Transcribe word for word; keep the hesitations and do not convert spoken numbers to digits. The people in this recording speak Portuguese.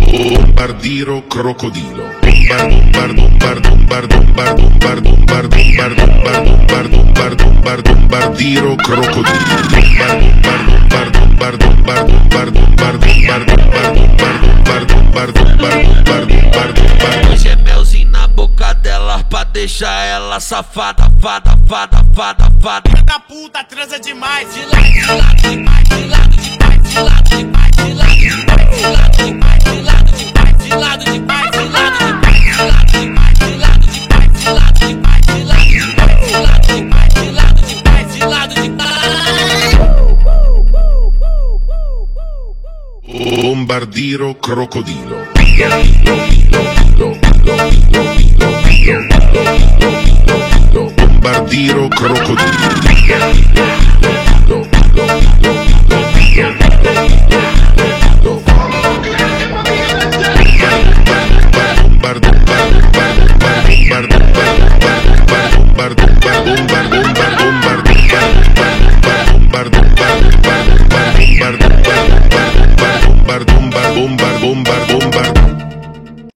Bombardiro crocodilo. Bombardo, bombardo, bombardo, bombardo, bombardo, bombardo, bombardo, bombardo, bombardo, bombardiro crocodilo. Bombardo, bombardo, bombardo, bombardo, bombardo, bombardo, bombardo, bombardo, bombardo, bombardo, bombardo, bombardo. Gemelzinho na boca dela pra deixar ela safada, fada, fada, fada, fada. Filha da puta transa demais. De lado, de lado, de pai, de lado, de pai, de lado, de pai, de lado, de pai, de lado, de pai, de lado, de pai, de lado, de pai, de lado, de pai, de lado, de pai, de lado, de pai, de lado, de pai, de lado, de pai, de lado, de pai, de lado, de pai, de lado, de pai. Bombardiro crocodilo. Bombardiro crocodilo.